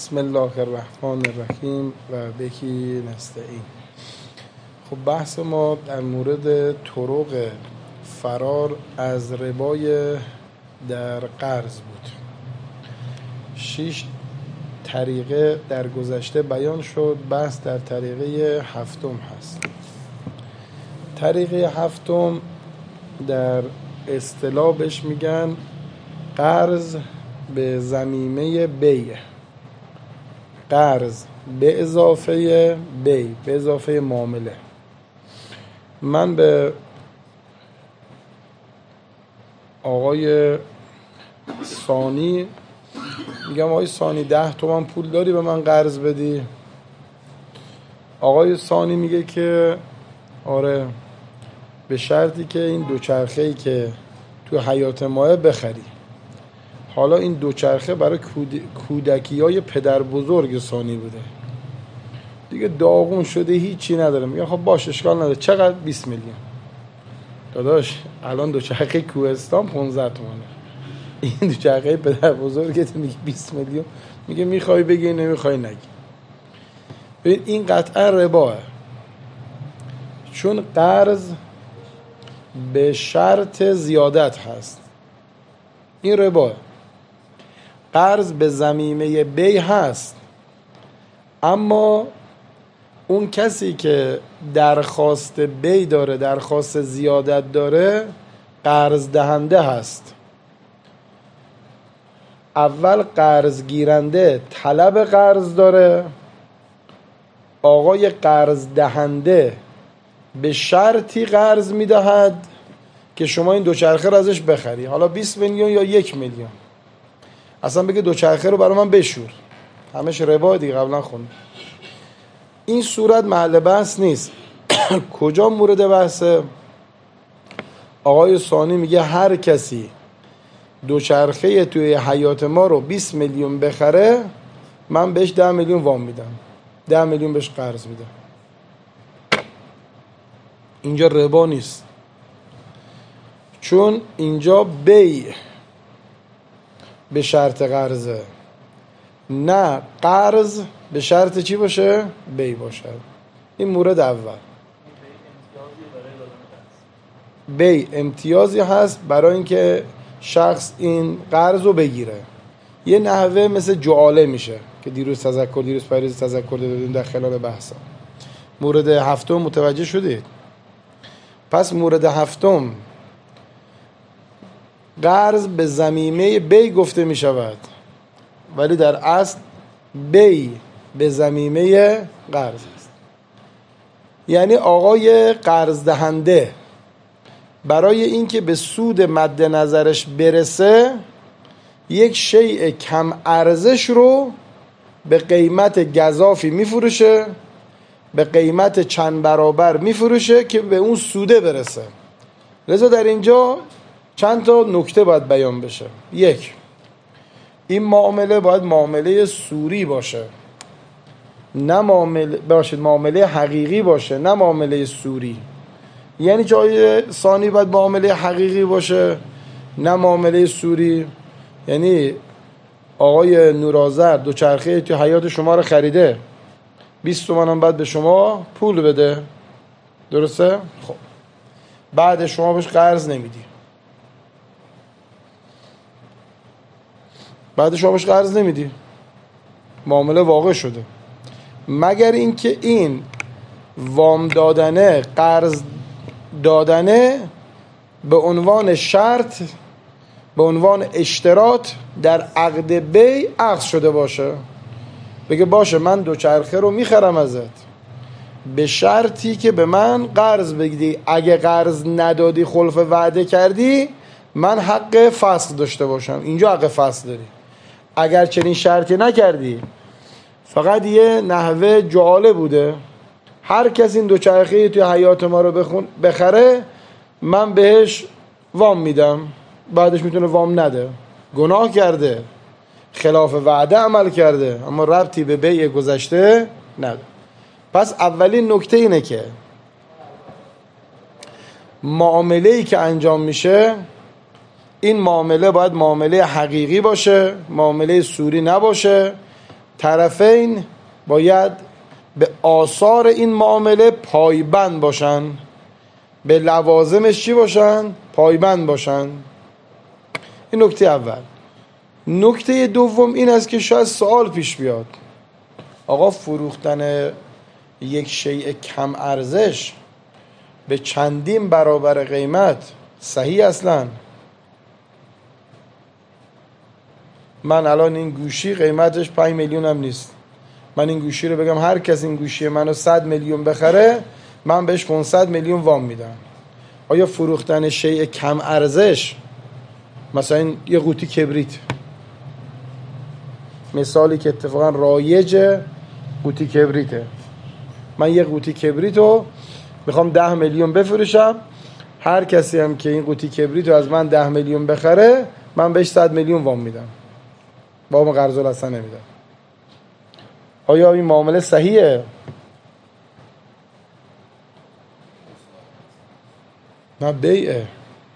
بسم الله الرحمن الرحیم و بکی نستعین. خب بحث ما در مورد طرق فرار از ربای در قرض بود. 6 طریقه در گذشته بیان شد، بحث در طریقه هفتم هست. طریقه هفتم در اصطلاح بهش میگن قرض به ضمیمه بیع، قرض به اضافه بیع، به اضافه معامله. من به آقای ثانی میگم آقای ثانی 10 تومن پول داری به من قرض بدی؟ آقای ثانی میگه که آره، به شرطی که این دوچرخه‌ای که تو حیات ماه بخری. حالا این دوچرخه برای کودکی‌های پدر بزرگ ثانی بوده دیگه، داغون شده، هیچی نداره. میگه خب باشه اشکال نداره. چقدر؟ 20 میلیون. داداش الان دوچرخه کوهستان 15 تومنه. این دوچرخه پدر بزرگت میگه 20 میلیون. میگه میخوای بگی نمیخوای نگی. ببین این قطعا رباه، چون قرض به شرط زیادت هست. این رباه. قرض به ضمیمه بیع هست، اما اون کسی که درخواست بیع داره، درخواست زیادت داره، قرض دهنده هست. اول قرض گیرنده طلب قرض داره، آقای قرض دهنده به شرطی قرض میدهد که شما این دوچرخه رو ازش بخری. حالا 20 میلیون یا 1 میلیون. اصلا بگه دوچرخه رو برای من بشور. همش ربا دیگه، قبلا خوند. این صورت محل بحث نیست. کجا مورد بحثه؟ آقای ثانی میگه هر کسی دوچرخه توی حیات ما رو 20 میلیون بخره، من بهش 10 میلیون وام میدم، 10 میلیون بهش قرض میدم. اینجا ربا نیست، چون اینجا بیع به شرط قرضه، نه قرض به شرط چی باشه؟ بیع باشه. این مورد اول. بیع امتیازی هست برای اینکه شخص این قرض رو بگیره. یه نحوه مثل جعاله میشه که دیروز پریز تذکر دادیم در خلال بحثا. مورد هفتم متوجه شدید؟ پس مورد هفتم قرض به ضمیمه بیع گفته می شود، ولی در اصل بیع به ضمیمه قرض است. یعنی آقای قرض دهنده برای اینکه به سود مد نظرش برسه، یک شیء کم ارزش رو به قیمت گزافی میفروشه، به قیمت چند برابر میفروشه که به اون سوده برسه. لذا در اینجا چند تا نکته باید بیان بشه. یک، این معامله باید معامله سوری باشه، نه معامله حقیقی باشه، نه معامله سوری. یعنی جای ثانی باید معامله حقیقی باشه، نه معامله سوری. یعنی آقای نورآذر دوچرخه تو حیات شما رو خریده، 20 تومن هم بعد به شما پول بده، درسته؟ خب بعد شما بهش قرض نمیدی، معامله واقع شده. مگر اینکه این وام دادنه، قرض دادنه به عنوان شرط، به عنوان اشتراط در عقد بیع عقد شده باشه. بگه باشه من دوچرخه رو میخرم ازت به شرطی که به من قرض بگیری، اگه قرض ندادی، خلف وعده کردی، من حق فصل داشته باشم. اینجا حق فصل داری. اگر چنین شرطی نکردی، فقط یه نحوه جعاله بوده، هر کس این دوچرخه توی حیات ما رو بخره، من بهش وام میدم، بعدش میتونه وام نده. گناه کرده، خلاف وعده عمل کرده، اما ربطی به بیع گذشته نداره. پس اولین نکته اینه که معامله‌ای که انجام میشه، این معامله باید معامله حقیقی باشه، معامله سوری نباشه. طرفین باید به آثار این معامله پایبند باشن، به لوازمش چی باشن؟ پایبند باشن. این نکته اول. نکته دوم این است که شاید سوال پیش بیاد، آقا فروختن یک شیء کم ارزش به چندین برابر قیمت صحیح اصلا؟ من الان این گوشی قیمتش 5 میلیون هم نیست، من این گوشی رو بگم هر کس این گوشی منو 100 میلیون بخره من بهش 500 میلیون وام میدم. آیا فروختن شیء کم ارزش، مثلا یه قوطی کبریت، مثالی که اتفاقا رایجه قوطی کبریته، من یه قوطی کبریت رو میخوام 10 میلیون بفروشم، هر کسی هم که این قوطی کبریت رو از من 10 میلیون بخره من بهش 100 میلیون وام میدم، وام قرض الحسن نمیدم. آیا این معامله صحیحه؟ نه بیعه،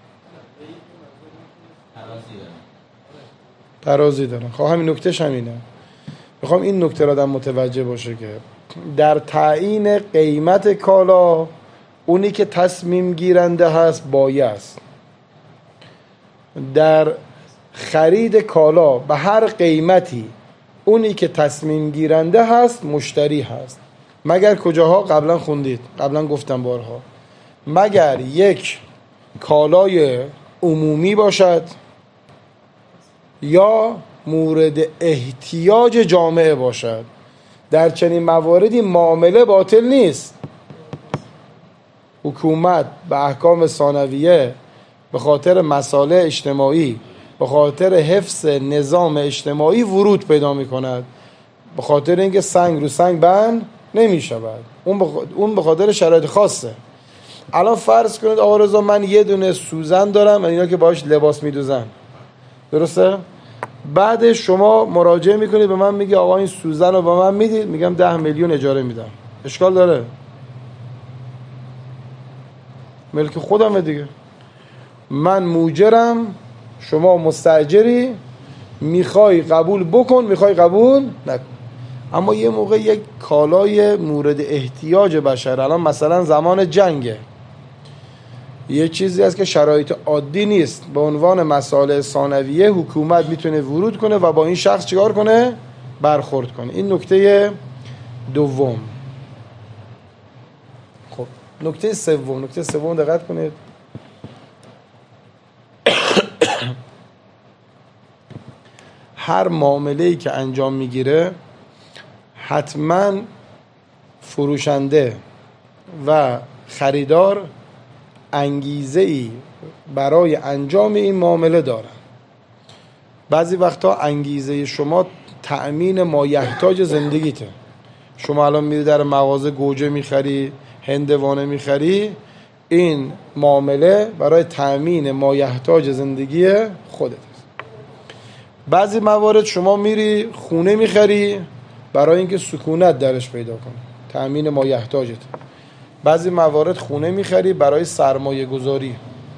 ترازی دارن. خب همین نکتهش همینه. میخوام این نکته را آدم متوجه باشه که در تعیین قیمت کالا اونی که تصمیم گیرنده هست بایع است. در خرید کالا به هر قیمتی اونی که تصمیم گیرنده هست مشتری هست، مگر کجاها؟ قبلا خوندید، قبلا گفتم بارها، مگر یک کالای عمومی باشد یا مورد احتیاج جامعه باشد. در چنین مواردی معامله باطل نیست. حکومت به احکام ثانویه به خاطر مصالح اجتماعی، به خاطر حفظ نظام اجتماعی ورود پیدا می کند، به خاطر اینکه سنگ رو سنگ بند نمی شود، اون به خاطر شرایط خاصه. الان فرض کنید آقا رضا من یه دونه سوزن دارم، اینا که باهاش لباس میدوزن، درسته؟ بعد شما مراجعه میکنید به من میگی آقا این سوزن رو به من میدید، میگم 10 میلیون اجاره میدم، اشکال داره؟ ملک خودمه دیگه، من موجرم، شما مستاجری، میخوای قبول بکن میخوای قبول نکن. اما یه موقع یک کالای مورد احتیاج بشر، الان مثلا زمان جنگه، یه چیزی هست که شرایط عادی نیست، به عنوان مصالح ثانویه حکومت میتونه ورود کنه و با این شخص چیکار کنه؟ برخورد کنه. این نکته دوم. خب نکته سوم دقت کنید. هر معامله‌ای که انجام میگیره حتما فروشنده و خریدار انگیزه‌ای برای انجام این معامله دارن. بعضی وقتا انگیزه شما تأمین مایحتاج زندگیته. شما الان میری در مغازه گوجه میخری، هندوانه میخری، این معامله برای تأمین مایحتاج زندگی خودت. بعضی موارد شما میری خونه میخری برای اینکه سکونت درش پیدا کنی، تأمین مایحتاجت. بعضی موارد خونه میخری برای سرمایه گذاری،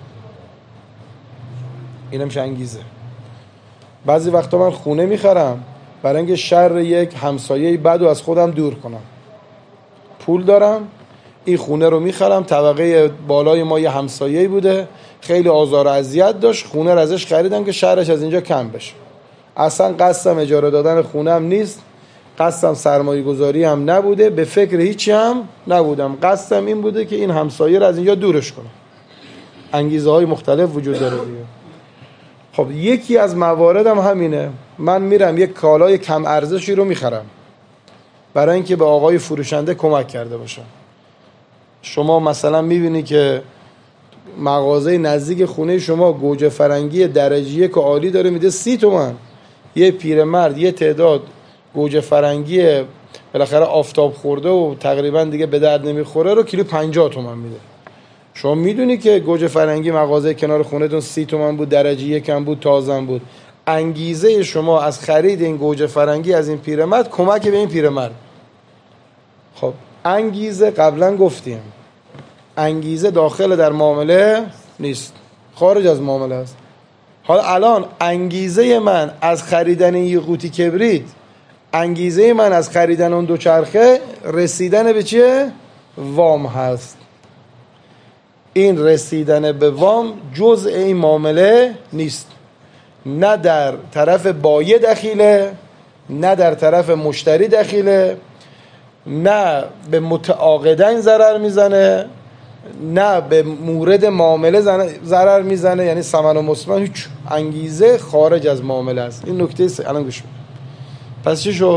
اینم میشه انگیزه. بعضی وقتا من خونه میخرم برای اینکه شر یک همسایه بدو از خودم دور کنم. پول دارم، این خونه رو میخرم، طبقه بالای ما یه همسایه‌ای بوده، خیلی آزار و اذیت داشت، خونه رو ازش خریدم که شرش از اینجا کم بشه. اصلا قصدم اجاره دادن خونه هم نیست، قصدم سرمایه گذاری هم نبوده، به فکر هیچی هم نبودم، قصدم این بوده که این همسایه رو از اینجا دورش کنم. انگیزه های مختلف وجود داره دیگه. خب یکی از مواردم همینه، من میرم یک کالای کم ارزشی رو میخرم برای اینکه به آقای فروشنده کمک کرده باشم. شما مثلا میبینی که مغازه نزدیک خونه شما گوجه فرنگی درجه یک عالی داره میده 30 تومن، یه پیرمرد یه تعداد گوجه فرنگی بالاخره آفتاب خورده و تقریبا دیگه به درد نمیخوره رو کیلو 50 تومن میده. شما میدونی که گوجه فرنگی مغازه کنار خونهتون 30 تومن بود، درجه یکم بود، تازم بود. انگیزه شما از خرید این گوجه فرنگی از این پیرمرد کمک به این پیرمرد. خب انگیزه قبلا گفتیم انگیزه داخل در معامله نیست، خارج از معامله است. حالا الان انگیزه من از خریدن یه قوطی کبریت انگیزه من از خریدن اون دوچرخه رسیدن به چیه؟ وام هست. این رسیدن به وام جزء این معامله نیست، نه در طرف بایع دخیله، نه در طرف مشتری دخیله، نه به متعاقدین ضرر میزنه، نه به مورد معامله ضرر میزنه. یعنی ثمن و مسمن هیچ انگیزه خارج از معامله است. این نکته الان گوش کن. پس چی شد؟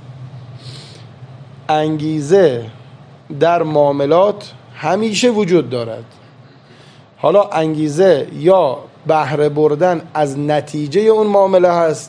انگیزه در معاملات همیشه وجود دارد. حالا انگیزه یا بهره بردن از نتیجه اون معامله هست،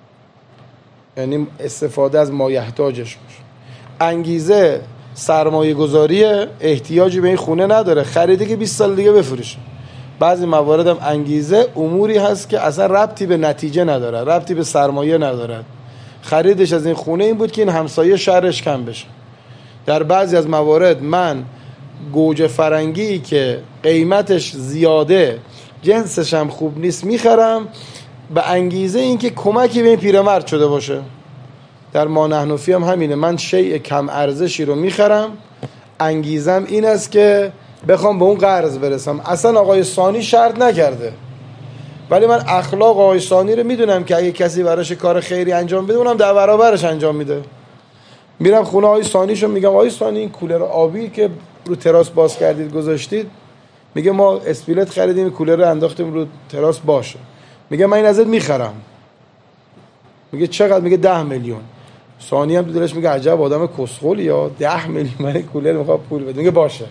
یعنی استفاده از مایحتاجش باشه. انگیزه سرمایه گذاریه، احتیاجی به این خونه نداره، خریده که 20 سال دیگه بفروشه. بعضی موارد هم انگیزه اموری هست که اصلا ربطی به نتیجه نداره، ربطی به سرمایه نداره. خریدش از این خونه این بود که این همسایه شرش کم بشه. در بعضی از موارد من گوجه فرنگی که قیمتش زیاده، جنسش هم خوب نیست میخرم به انگیزه این که کمکی به این پیرمرد شده باشه. در ما نحنفی هم همینه، من شیء کم ارزشی رو میخرم، انگیزم این است که بخوام به اون قرض برسم. اصلا آقای ثانی شرط نکرده، ولی من اخلاق آقای ثانی رو میدونم که اگه کسی براش کار خیری انجام بده اونم در برابرش انجام میده. میرم خونه آقای ثانیشو میگم آقای ثانی این کولر آبی که رو تراس باز کردید گذاشتید، میگه ما اسپیلت خریدیم کولر رو انداختیم رو تراس باشه. میگه من این ازت میخرم. میگه چقدر؟ میگه 10 میلیون. ثانی هم تو دلش میگه عجب آدم کسخلی، یا 10 میلیون برای کولر میخواد پول بده. میگه باشه.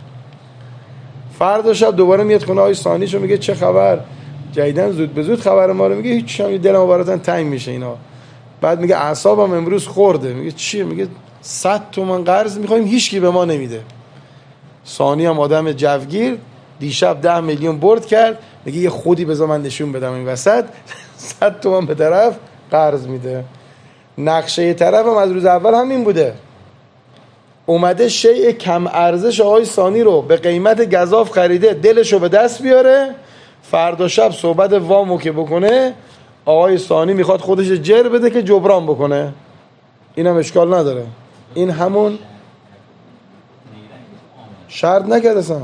فردا شب دوباره میاد خونه آقای ثانیشو میگه چه خبر؟ جدیدن زود به زود خبر ما رو. میگه هیچ، هم دلم براتون تنگ میشه اینا. بعد میگه اعصابم امروز خورده. میگه چیه؟ میگه 100 تومن قرض میخوایم هیچکی به ما نمیده. ثانی هم آدم جوگیر دیشب 10 میلیون برد کرد، میگه یه خودی بذار من نشون بدم این وسط 100 تومن به طرف قرض میده. نقشه طرف هم از روز اول همین بوده، اومده شیء کم ارزش آقای ثانی رو به قیمت گزاف خریده، دلشو به دست بیاره، فردا شب صحبت وامو که بکنه آقای ثانی میخواد خودش جر بده که جبران بکنه. اینم اشکال نداره، این همون شرط نکرده اصلا،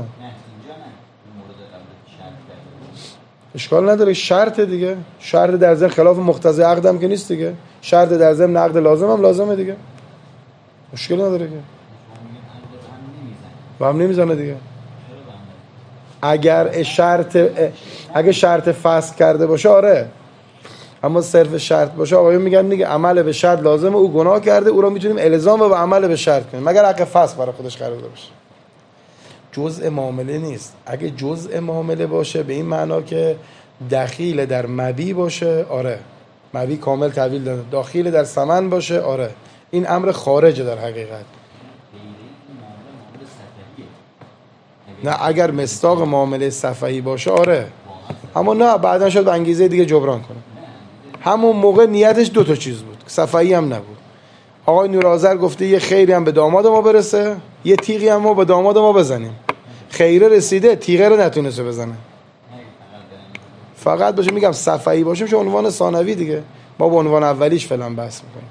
اشکال نداره، شرط دیگه. شرط در ضمن خلاف مقتضی عقد هم که نیست دیگه، شرط در ضمن عقد لازم هم لازمه دیگه، مشکل نداره که با هم نمیزنه دیگه. اگر شرط فسخ کرده باشه آره، اما صرف شرط باشه آقایون میگن دیگه عمل به شرط لازمه، او گناه کرده، او رو میتونیم الزام به عمل به شرط کنیم مگر حق فسخ برای خودش قرار باشه. جزء معامله نیست. اگه جزء معامله باشه به این معنا که دخیل در مبی باشه آره، مبی کامل تحویل داده، داخل در ثمن باشه آره، این امر خارجه در حقیقت. نه اگر مصداق معامله صفحی باشه آره، اما نه بعداً شد به انگیزه دیگه جبران کنه. همون موقع نیتش 2 تا چیز بود، صفحی هم نبود. آقای نورآذر گفته یه خیری هم به داماد ما برسه، یه تیغی هم ما به داماد ما بزنیم. خیره رسیده، تیغه رو نتونسته بزنه. فقط باشه میگم صفحی باشه میشه عنوان ثانوی دیگه، ما با عنوان اولیش فعلا بحث میکنیم.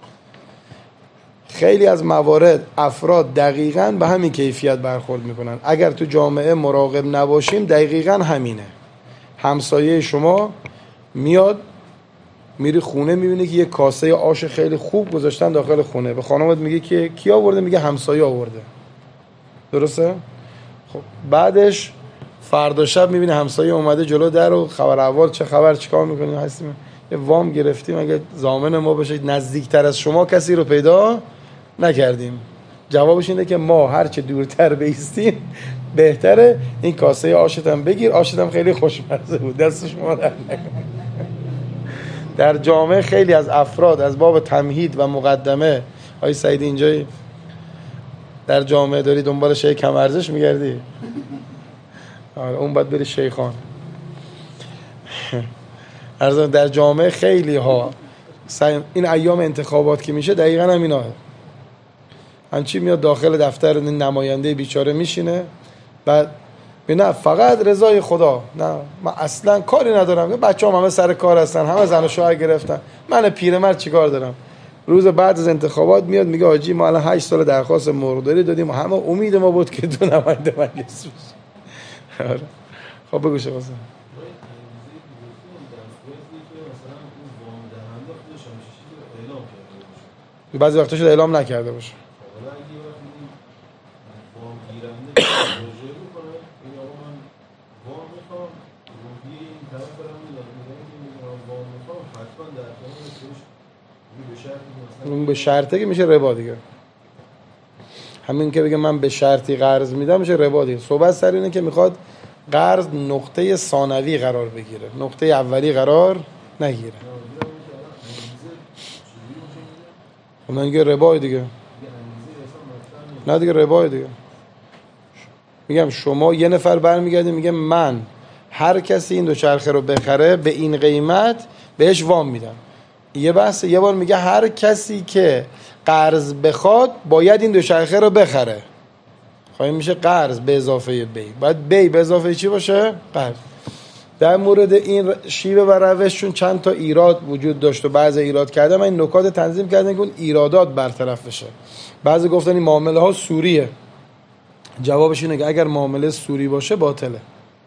خیلی از موارد افراد دقیقاً به همین کیفیت برخورد میکنن. اگر تو جامعه مراقب نباشیم دقیقاً همینه. همسایه شما میاد میری خونه میبینی که یه کاسه آش خیلی خوب گذاشتن داخل خونه، به خانمت میگه که کی آورده؟ میگه همسایه آورده. درسته؟ خب بعدش فردا شب میبینی همسایه اومده جلو در و خبر اول چه خبر، چیکار میکنی؟ هستیم یه وام گرفتیم اگه ضامن ما بشه، نزدیکتر از شما کسی رو پیدا نکردیم. جوابش اینه که ما هرچه دورتر بیستیم بهتره. این کاسه آشت هم بگیر، آشت هم خیلی خوشمزه بود، دست شما در نکنه. در جامعه خیلی از افراد از باب تمهید و مقدمه، آقای سعیدی اینجایی در جامعه داری دنبال شیء کم ارزش میگردی؟ آره اون باید بری شیخان. در جامعه خیلی ها این ایام انتخابات که میشه دقیقاً همینا، همچی میاد داخل دفتر نماینده بیچاره میشینه، بعد نه فقط رضای خدا، نه من اصلا کاری ندارم، بچه‌ام همه سر کار هستن، همه زن و شوهر گرفتن، من پیرمرد چیکار دارم؟ روز بعد از انتخابات میاد میگه حاجی ما الان 8 سال درخواست مرغداری دادیم و همه امید ما بود که تو نماینده مجلس بشی. آره خب بگو شما بعضی وقتا شده اعلام نکرده باشه. اون به شرطه که میشه ربا دیگه. همین که بگه من به شرطی قرض میدم میشه ربا دیگه. صحبت سر اینه که میخواد قرض نقطه ثانوی قرار بگیره، نقطه اولی قرار نگیره. اون میگه ربا دیگه. نه دیگه ربا دیگه. میگم شما یه نفر برمیگرده میگه من هر کسی این دوچرخه رو بخره به این قیمت بهش وام میدم. یه بحث یه بار میگه هر کسی که قرض بخواد باید این دوچرخه رو بخره. خواهی میشه قرض به اضافه بی. باید بی به اضافه چی باشه؟ قرض. در مورد این شیوه و روش چون چند تا ایراد وجود داشت و بعضی ایراد کردم، این نکات تنظیم کردن که اون ایرادات برطرف بشه. بعضی گفتن این معامله ها سوریه. جوابش اینه که اگر معامله سوری باشه باطله.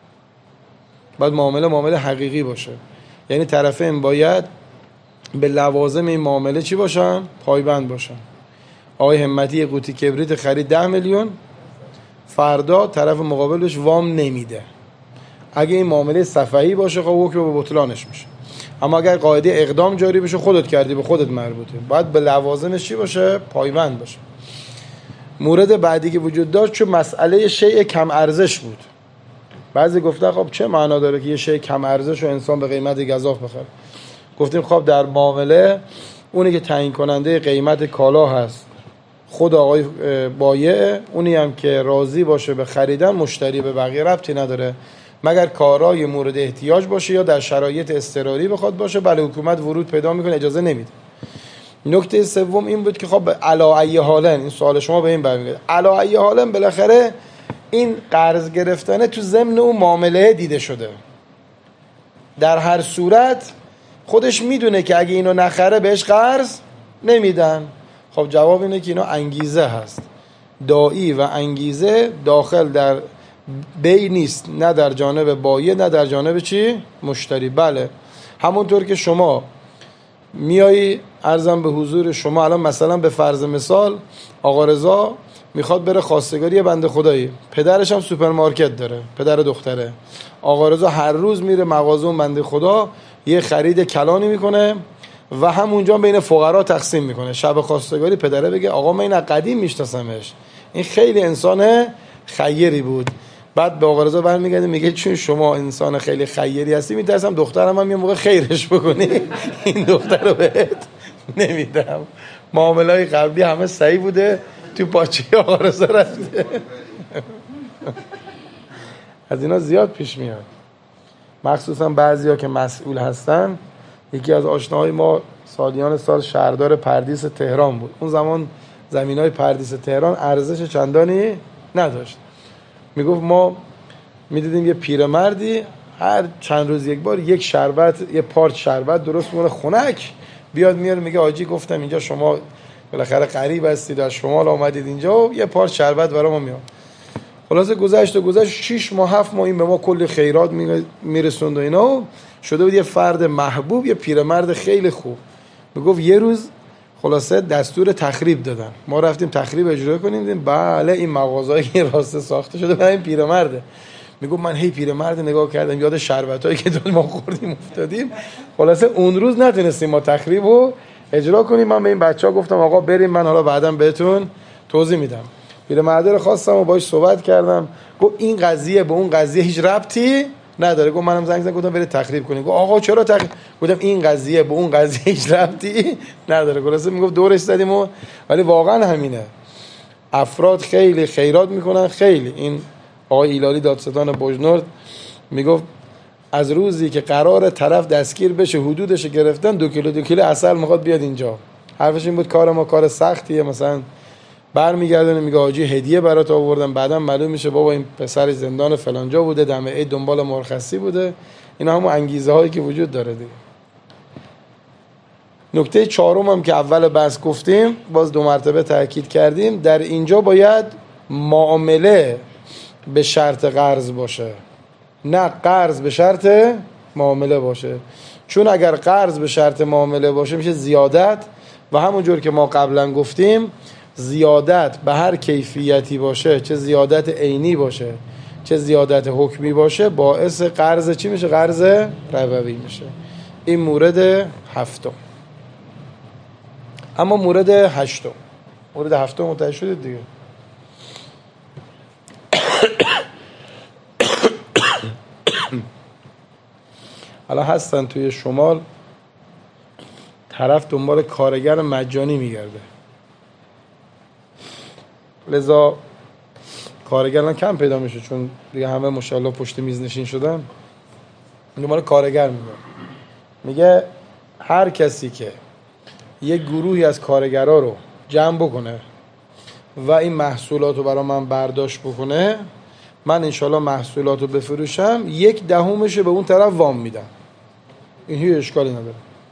باید معامله حقیقی باشه. یعنی طرفین باید به لوازم این معامله چی باشن؟ پایبند باشن. آقای همتی قوطی کبریت خرید 10 میلیون، فردا طرف مقابلش وام نمیده. اگه این معامله سفهی باشه خب حکم به بطلانش میشه. اما اگر قاعده اقدام جاری بشه خودت کردی به خودت مربوطه. باید به لوازمش چی باشه؟ پایبند باشه. مورد بعدی که وجود داشت چون مسئله شیء کم ارزش بود. بعضی گفتن خب چه معنا داره که یه شیء کم ارزش رو انسان به قیمت گزاف بخره؟ گفتیم خب در معامله اونی که تعیین کننده قیمت کالا هست خود آقای بایع، اونی هم که راضی باشه به خریدن، مشتری به بقیه ربطی نداره مگر کارای مورد احتیاج باشه یا در شرایط اضطراری بخواد باشه. بله حکومت ورود پیدا میکنه، اجازه نمیده. نکته سوم این بود که خب علا ای حالن، این سوال شما به این برمیگرده، علا ای حالن بالاخره این قرض گرفتنه تو ضمن اون معامله دیده شده. در هر صورت خودش میدونه که اگه اینو نخره بهش قرض نمیدن. خب جواب اینه که اینا انگیزه هست. داعی و انگیزه داخل در بی نیست، نه در جانب بایع نه در جانب چی؟ مشتری. بله همونطور که شما میایی عرضم به حضور شما الان مثلا به فرض مثال آقا رضا میخواد بره خواستگاری بنده خدایی، پدرش هم سوپرمارکت داره، پدر دختره. آقا رضا هر روز میره مغازه بنده خدا یه خرید کلانی میکنه و همونجا بین فقرا تقسیم میکنه. شب خواستگاری پدره بگه آقا من این قدیم میشناسمش، این خیلی انسان خیری بود. بعد به آقا رضا برمیگرده میگه چون شما انسان خیلی خیری هستی میترسم دخترم هم یه موقع خیرش بکنی، این دختر رو بهت نمیدم. معامله‌های قبلی همه صحیح بوده، تو پاچه آقا رضا رفته. از اینا زیاد پیش میاد، مخصوصا بعضیا که مسئول هستن. یکی از آشناهای ما سالیان سال شهردار پردیس تهران بود. اون زمان زمینای پردیس تهران ارزش چندانی نداشت. میگفت ما میدیدیم یه پیرمردی هر چند روز یک بار یک شربت، یه پارچ شربت درست میکنه خنک، بیاد میاره میگه آجی گفتم اینجا شما بالاخره غریب هستید از شمال آمدید اینجا و یه پارچ شربت برای ما میاد. خلاصه گذشت 6 ماه 7 ماه این به ما کلی خیرات میرسوند و اینا، شده بود یه فرد محبوب، یه پیرمرد خیلی خوب. میگفت یه روز خلاصه دستور تخریب دادن، ما رفتیم تخریب اجرا کنیم، دیدیم بله این مغازه‌ای که راسته ساخته شده برای این پیرمرده. میگفت من هی پیرمرد نگاه کردم یاد شربتایی که داد ما خوردیم افتادیم. خلاصه اون روز نتونستیم ما تخریبو اجرا کنیم. من به این بچه‌ها گفتم آقا بریم، من حالا بعداً بهتون توضیح میدم. پیرمرد رو خواستم و باهاش صحبت کردم، گفت این قضیه به اون قضیه هیچ ربطی نداره. گفت منم زنگ گفتم برید تخریب کنید. گفت آقا چرا تخریب؟ گفتم این قضیه به اون قضیه هیچ ربطی نداره. خلاصه میگفت دورش زدیم و ولی واقعا همینه. افراد خیلی خیرات میکنن خیلی. این آقای ایلالی دادستان بوجنورد میگفت از روزی که قرار طرف دستگیر بشه حدودش گرفتن 2 کیلو عسل میخواد بیاد اینجا. حرفش این بود کار ما کار سختیه، مثلا برمیگردونه میگه حاجی هدیه برات آوردم، بعدم معلوم میشه بابا این پسر زندان فلانجا بوده، دم عید دنبال مرخصی بوده. اینا همون انگیزه هایی که وجود داره دیگه. نکته چهارم هم که اول بحث گفتیم، باز 2 مرتبه تاکید کردیم، در اینجا باید معامله به شرط قرض باشه، نه قرض به شرط معامله باشه. چون اگر قرض به شرط معامله باشه میشه زیادت، و همونجور که ما قبلا گفتیم زیادت به هر کیفیتی باشه، چه زیادت عینی باشه چه زیادت حکمی باشه، باعث قرض چی میشه؟ قرض ربوی میشه. این مورد 7. اما مورد 8. مورد 7 متوجه شدید دیگه؟ حالا هستن توی شمال طرف دنبال کارگر مجانی میگرده، لذا کارگران کم پیدا میشه چون دیگه همه ماشاءالله پشت میز نشین شدن، دنبال کارگر میگه هر کسی که یک گروهی از کارگرها رو جمع بکنه و این محصولات رو برای من برداشت بکنه، من انشالله محصولات رو بفروشم 1/10 به اون طرف وام میدم. این هیچ اشکالی نداره.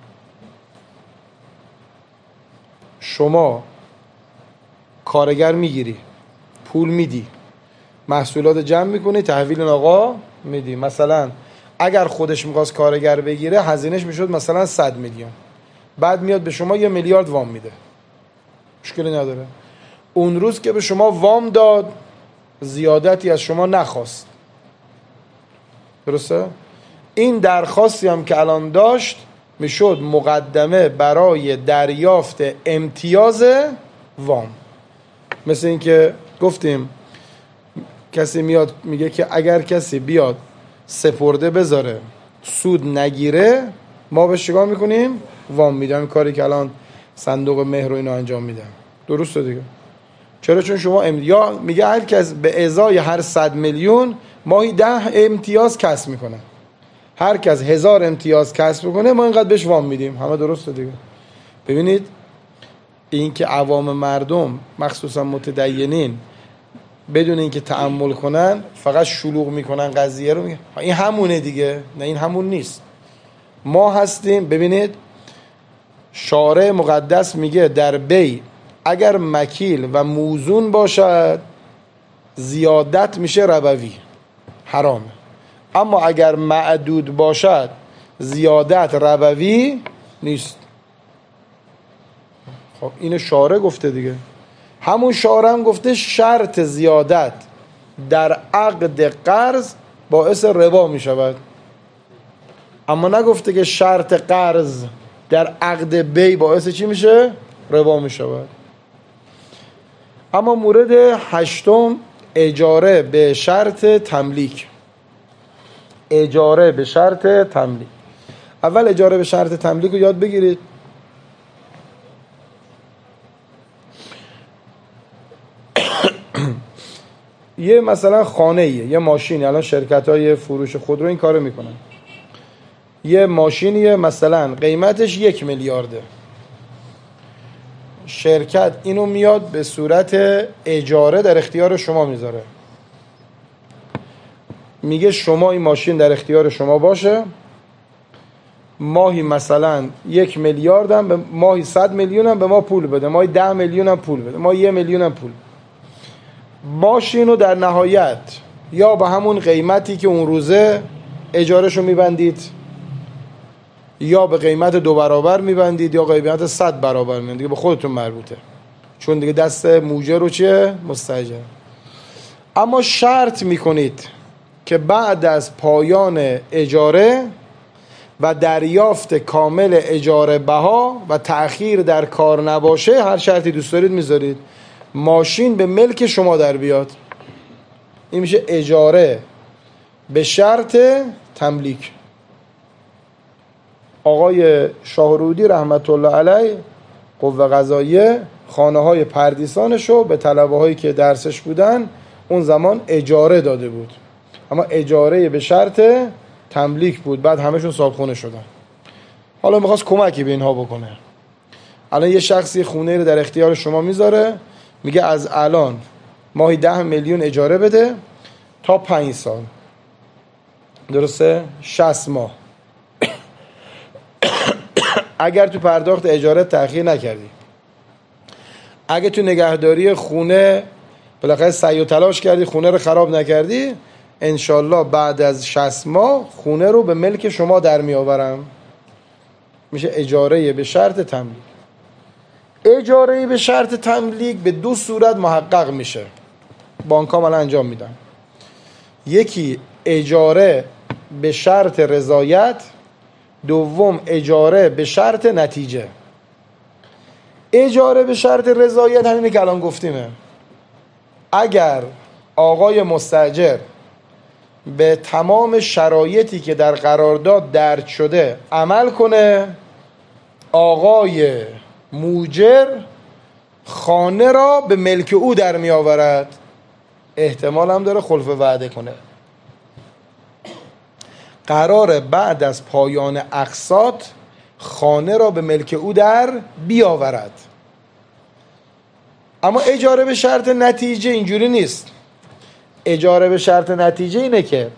شما کارگر میگیری، پول میدی، محصولات جمع میکنی، تحویل این آقا میدی. مثلا اگر خودش میخواست کارگر بگیره هزینهش میشد مثلا 100 میلیون، بعد میاد به شما 1 میلیارد وام میده، مشکلی نداره. اون روز که به شما وام داد زیادتی از شما نخواست، درسته؟ این درخواستی هم که الان داشت میشد مقدمه برای دریافت امتیاز وام. مثل این که گفتیم کسی میاد میگه که اگر کسی بیاد سپرده بذاره سود نگیره، ما بهش چیکار میکنیم؟ وام میدیم. کاری که الان صندوق مهر رو اینا انجام میدن، درسته دیگه؟ چرا؟ چون شما یا میگه هر کس به ازای هر 100 میلیون ماهی 10 امتیاز کسب میکنه، هر کس 1000 امتیاز کسب میکنه ما اینقدر بهش وام میدیم. همه درسته دیگه؟ ببینید این که عوام مردم مخصوصا متدینین بدون اینکه تأمل کنن فقط شلوغ میکنن قضیه رو، میگه این همونه دیگه. نه، این همون نیست. ما هستیم، ببینید شارع مقدس میگه در بی اگر مکیل و موزون باشد زیادت میشه ربوی، حرامه. اما اگر معدود باشد زیادت ربوی نیست. خب این شارع گفته دیگه. همون شارع هم گفته شرط زیادت در عقد قرض باعث ربا می شود، اما نگفته که شرط قرض در عقد بی باعث چی میشه؟ ربا می شود. اما مورد 8 اجاره به شرط تملیک. اجاره به شرط تملیک. اول اجاره به شرط تملیک رو یاد بگیرید. یه مثلا خانه‌ایه، یه ماشینی، الان شرکت‌های فروش خودرو این کارو میکنن. یه ماشینیه مثلا قیمتش 1 میلیارده، شرکت اینو میاد به صورت اجاره در اختیار شما میذاره، میگه شما این ماشین در اختیار شما باشه، ماهی مثلا 1 میلیارد هم به ماهی 100 میلیون هم به ما پول بده، ماهی 10 میلیون هم پول بده، ماهی 1 میلیون هم پول. ماشین رو در نهایت یا به همون قیمتی که اون روزه اجارهشو میبندید، یا به قیمت 2 برابر میبندید، یا قیمت 100 برابر میبندید، دیگه به خودتون مربوطه، چون دیگه دست موجر رو چیه؟ مستاجر. اما شرط میکنید که بعد از پایان اجاره و دریافت کامل اجاره بها و تأخیر در کار نباشه، هر شرطی دوست دارید میذارید، ماشین به ملک شما در بیاد. این میشه اجاره به شرط تملیک. آقای شاهرودی رحمت الله علیه قوه قضاییه خانه های پردیسانشو به طلبه هایی که درسش بودن اون زمان اجاره داده بود، اما اجاره به شرط تملیک بود. بعد همشون صاحبخونه شدن. حالا میخواست کمکی به اینها بکنه. الان یه شخصی خونه رو در اختیار شما میذاره، میگه از الان ماهی 10 میلیون اجاره بده تا 5 سال، درسته؟ 60 ماه. اگر تو پرداخت اجاره تأخیر نکردی، اگه تو نگهداری خونه بالاخره سعی و تلاش کردی خونه رو خراب نکردی، انشالله بعد از 60 ماه خونه رو به ملک شما در می آورم. میشه اجاره به شرط تملیک. اجاره به شرط تملیک به دو صورت محقق میشه، بانک ها مالا انجام میدن. یکی اجاره به شرط رضایت، دوم اجاره به شرط نتیجه. اجاره به شرط رضایت همینه که الان گفتیمه. اگر آقای مستاجر به تمام شرایطی که در قرارداد درج شده عمل کنه، آقای موجر خانه را به ملک او در می آورد. احتمال هم داره خلف وعده کنه. قراره بعد از پایان اقساط خانه را به ملک او در بیاورد. اما اجاره به شرط نتیجه اینجوری نیست. اجاره به شرط نتیجه اینه که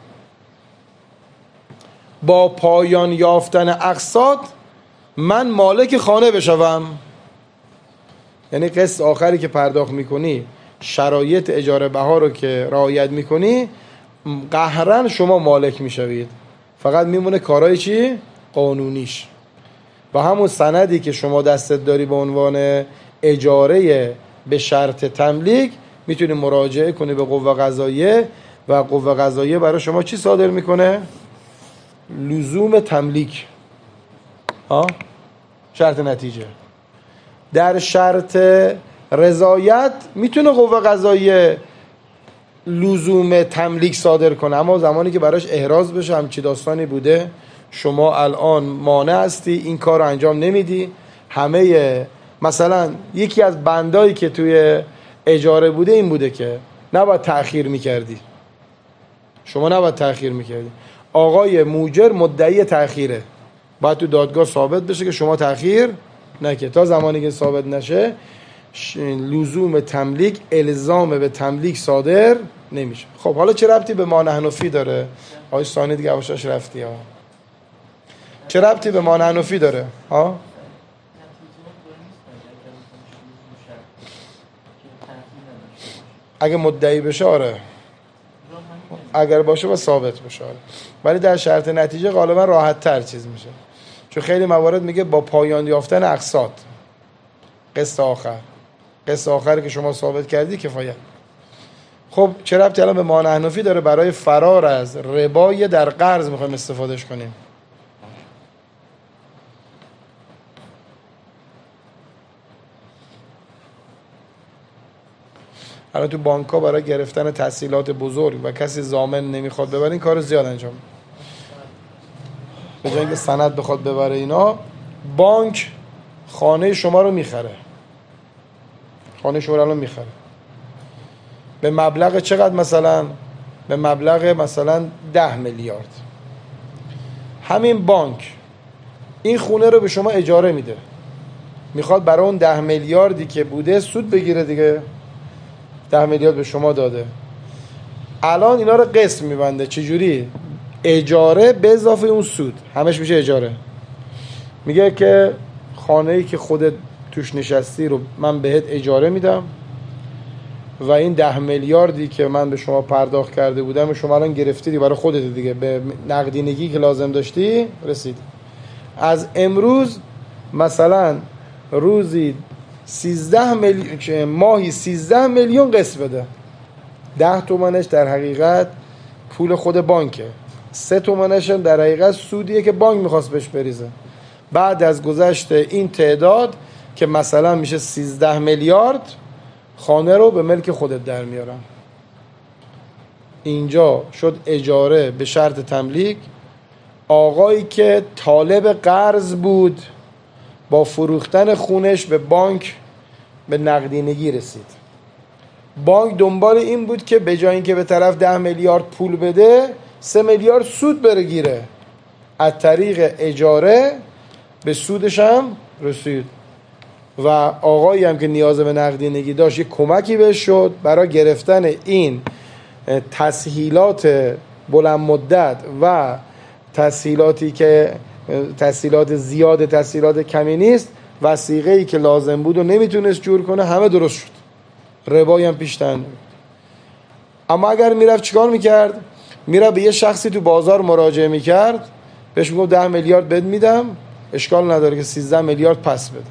با پایان یافتن اقساط من مالک خانه بشوم. یعنی قسط آخری که پرداخت میکنی، شرایط اجاره بها رو که رعایت میکنی، قهرن شما مالک میشوید. فقط میمونه کارهای چی؟ قانونیش. و همون سندی که شما دستت داری به عنوان اجاره به شرط تملیک میتونی مراجعه کنی به قوه قضاییه و قوه قضاییه برای شما چی صادر میکنه؟ لزوم تملیک. شرط نتیجه. در شرط رضایت میتونه قوه قضاییه لزوم تملیک صادر کنه، اما زمانی که براش احراز بشه همچی داستانی بوده، شما الان مانع هستی، این کار رو انجام نمیدی، همه مثلا یکی از بندایی که توی اجاره بوده این بوده که نباید تأخیر میکردی، شما نباید تأخیر میکردی، آقای موجر مدعی تأخیره، باید تو دادگاه ثابت بشه که شما تأخیر نکرد. تا زمانی که ثابت نشه لزوم تملیک، الزام به تملیک صادر نمیشه. خب حالا چه ربطی به ما حنفی داره؟ آقای ثانی دیگه عواشاش رفتی ها. چه ربطی به ما حنفی داره؟ ها؟ اگه مدعی بشه آره، اگر باشه با ثابت بشه آره. ولی در شرط نتیجه غالبا راحت تر چیز میشه، چون خیلی موارد میگه با پایان یافتن اقساط قسط آخری که شما ثابت کردی کفایت. خب چه ربطی الان به مانع حنفی داره؟ برای فرار از ربای در قرض میخوایم استفادهش کنیم. الان تو بانک ها برای گرفتن تسهیلات بزرگ و کسی ضامن نمیخواد ببره این کار زیاد انجام میده. به جای اینکه سند بخواد ببره اینا، بانک خانه شما رو میخره. خانه شما رو الان میخره به مبلغ چقدر؟ مثلا به مبلغ مثلا 10 میلیارد. همین بانک این خونه رو به شما اجاره میده، میخواد برای اون 10 میلیاردی که بوده سود بگیره دیگه. 10 میلیارد به شما داده، الان اینا رو قسط میبنده. چجوری؟ اجاره به اضافه اون سود، همش میشه اجاره. میگه که خانه‌ای که خودت توش نشستی رو من بهت اجاره میدم و این 10 میلیاردی که من به شما پرداخت کرده بودم شما الان گرفتی برای خودت دیگه، به نقدینگی که لازم داشتی رسید. از امروز مثلا روزی 13 میلیون، ماهی 13 میلیون قسط بده. 10 تومنش در حقیقت پول خود بانکه، 3 تومنش در حقیقت سودیه که بانک میخواست بهش بریزه. بعد از گذشت این تعداد که مثلا میشه 13 میلیارد، خانه رو به ملک خودت در میارم. اینجا شد اجاره به شرط تملیک. آقایی که طالب قرض بود با فروختن خونش به بانک به نقدینگی رسید. بانک دنبال این بود که به جای اینکه به طرف 10 میلیارد پول بده 3 میلیارد سود بگیره، از طریق اجاره به سودش هم رسید و آقایی هم که نیاز به نقدینگی داشت یک کمکی بهش شد برای گرفتن این تسهیلات بلند مدت و تسهیلاتی که تسهیلات زیاد تسهیلات کمی نیست، وثیقه‌ای که لازم بود و نمیتونست جور کنه همه درست شد، ربایی هم پیش نمیاد. اما اگر میرفت چیکار میکرد؟ میرفت به یه شخصی تو بازار مراجعه میکرد، بهش میگفت 10 میلیارد بد میدم، اشکال نداره که 13 میلیارد پس بده،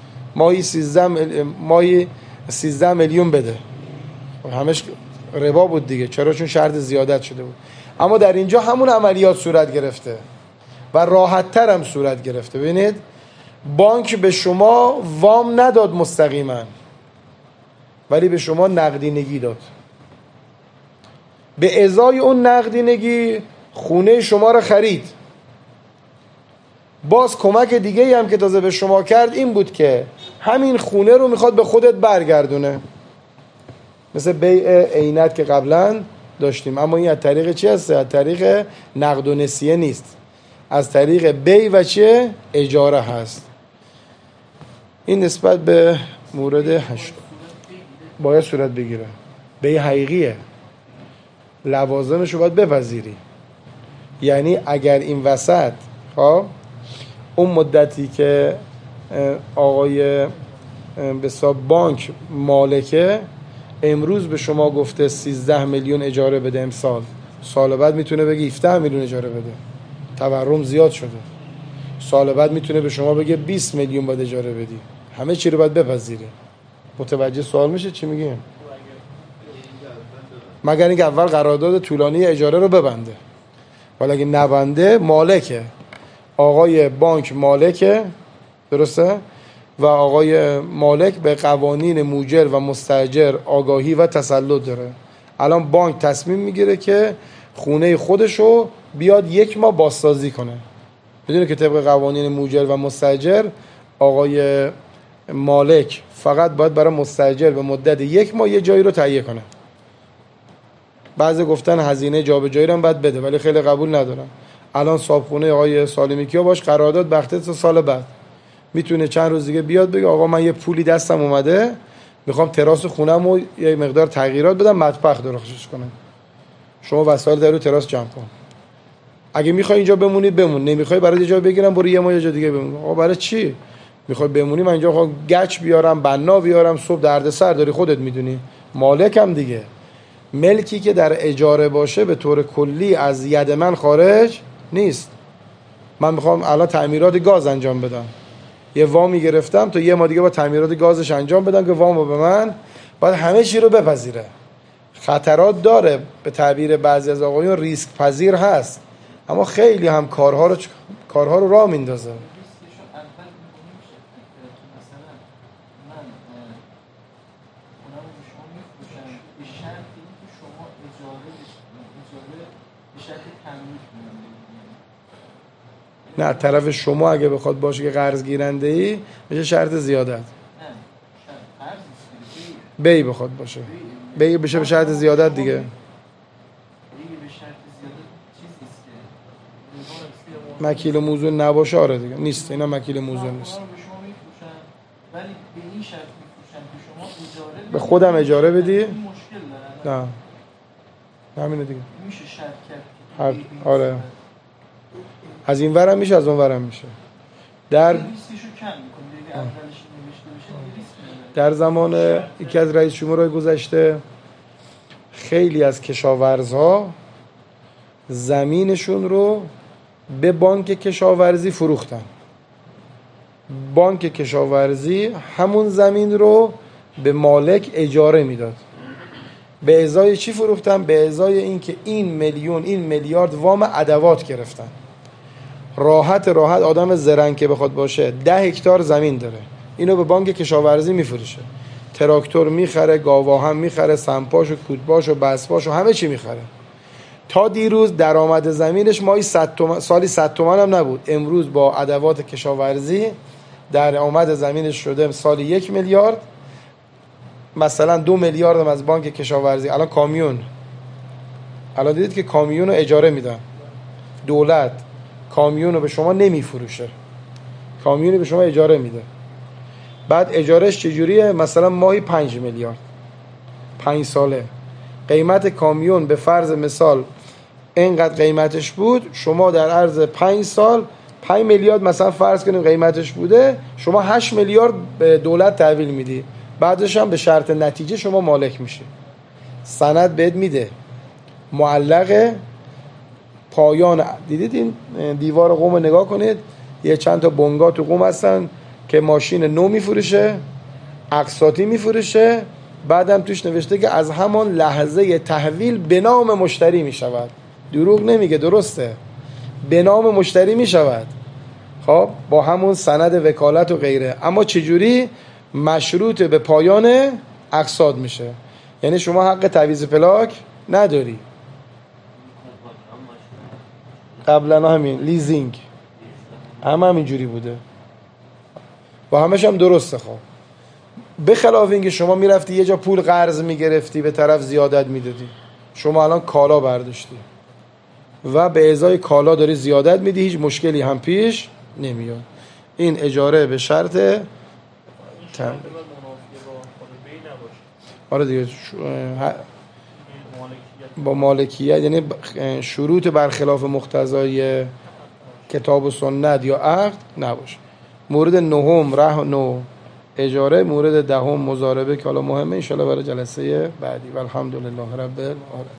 ماهی 13 میلیون بده. همش ربا بود دیگه، چرا؟ چون شرط زیادت شده بود. اما در اینجا همون عملیات صورت گرفته و راحت تر هم صورت گرفته. ببینید بانک به شما وام نداد مستقیما، ولی به شما نقدینگی داد. به ازای اون نقدینگی خونه شما رو خرید. باز کمک دیگه هم که تازه به شما کرد این بود که همین خونه رو میخواد به خودت برگردونه، مثل بیع عینت که قبلا داشتیم. اما این از طریق چی هست؟ از طریق نقد و نسیه نیست، از طریق بیع و چه؟ اجاره هست. این نسبت به مورد 8 باید صورت بگیره. بیع حقیقیه، لوازمش رو باید بپذیری. یعنی اگر این وسط اون مدتی که آقای به حساب بانک مالکه امروز به شما گفته 13 میلیون اجاره بده امسال، سال بعد میتونه بگه 17 میلیون اجاره بده، تورم زیاد شده. سال بعد میتونه به شما بگه 20 میلیون باید اجاره بدی. همه چی رو باید بپذیری. متوجه سوال میشه چی میگیم؟ مگر اینکه اول قرارداد طولانی اجاره رو ببنده، ولی اگه نبنده مالکه، آقای بانک مالکه، درسته؟ و آقای مالک به قوانین موجر و مستاجر آگاهی و تسلط داره. الان بانک تصمیم میگیره که خونه خودشو بیاد 1 ماه بازسازی کنه. بدونه که طبق قوانین موجر و مستاجر آقای مالک فقط باید برای مستاجر به مدت 1 ماه یه جایی رو تهیه کنه. بعضی گفتن هزینه جابجایی رو هم باید بده، ولی خیلی قبول ندارم. الان صاحبخونه آقای سالمی کیا باش قرارداد بخته تا سال بعد، میتونه چند روز دیگه بیاد بگه آقا من یه پولی دستم اومده میخوام تراس خونه‌مو یه مقدار تغییرات بدم، مطبخ درستش کنم، شما وسایل در رو تراس جمع کن. اگه میخوای اینجا بمونی بمون، نمیخوای برای یه جا بگیرم برو یه ماه یه جا دیگه بمون. آقا برای چی میخوای بمونی؟ من اینجا خواهم گچ بیارم، بنا بیارم، صبح دردسر داری، خودت میدونی. مالکم دیگه. ملکی که در اجاره باشه به طور کلی از ید من خارج نیست. من میخوام الان تعمیرات گاز انجام بدم، یه وامی گرفتم تا یه ماه دیگه با تعمیرات گازش انجام بدم که وامو به من باید همه چی رو بپذیره. خطرات داره، به تعبیر بعضی از آقایون ریسک پذیر هست، اما خیلی هم کارها رو راه میندازه. نه طرف شما اگه بخواد باشه که قرض گیرنده ای میشه شرط زیادت. بی بخواد باشه، بی بشه به شرط زیادت دیگه. مکیل و موزون نباشه آره دیگه نیست، اینا مکیل و موزون نیست. به خودم اجاره بدی؟ نه همینه دیگه. آره از این ورم میشه از اون ورم میشه. در زمان یکی از رئیس جمهورهای گذشته خیلی از کشاورزها زمینشون رو به بانک کشاورزی فروختن. بانک کشاورزی همون زمین رو به مالک اجاره میداد. به ازای چی فروختن؟ به ازای این که این میلیارد وام ادوات گرفتن. راحت آدم زرنگ که بخواد باشه 10 هکتار زمین داره، اینو به بانک کشاورزی میفروشه. تراکتور میخره، گاواهم میخره، سمپاش و کودباش و بسپاش و همه چی میخره. تا دیروز درآمد زمینش ماهی 100 تومن، سالی 100 تومن هم نبود. امروز با ادوات کشاورزی درآمد زمینش شده سالی 1 میلیارد. مثلا 2 میلیارد هم از بانک کشاورزی. الان کامیون، الان دیدید که کامیون رو اجاره میدن. دولت کامیون رو به شما نمیفروشه، کامیون رو به شما اجاره میده. بعد اجارهش چجوریه؟ مثلا ماهی 5 میلیارد 5 ساله. قیمت کامیون به فرض مثال اینقدر قیمتش بود، شما در عرض 5 سال 5 میلیارد مثلا فرض کنیم قیمتش بوده، شما 8 میلیارد به دولت تحویل میدی، بعدش هم به شرط نتیجه شما مالک میشی. سند بهت میده، معلقه، پایان. دیدید این دیوار قم رو نگاه کنید، یه چند تا بنگاه تو قم هستن که ماشین نو میفروشه، اقساطی میفروشه، بعدم توش نوشته که از همان لحظه تحویل به نام مشتری میشود. دروغ نمیگه، درسته، به نام مشتری میشود. خب با همون سند وکالت و غیره. اما چجوری؟ مشروط به پایان اقساط میشه. یعنی شما حق تعویض پلاک نداری. قبلا همین لیزینگ همینجوری بوده و همش هم درسته. خب بخلاف اینکه شما میرفتی یه جا پول قرض میگرفتی به طرف زیادت میدادی، شما الان کالا برداشتی و به ازای کالا داری زیادت میدی، هیچ مشکلی هم پیش نمیاد. این اجاره به شرط آره دیگه با مالکیت، یعنی شروط برخلاف مقتضای کتاب و سنت یا عقد نباشه. مورد نهم رهن و اجاره، مورد دهم مضاربه که حالا مهمه ان شاء الله برای جلسه بعدی. و الحمدلله رب العالمین.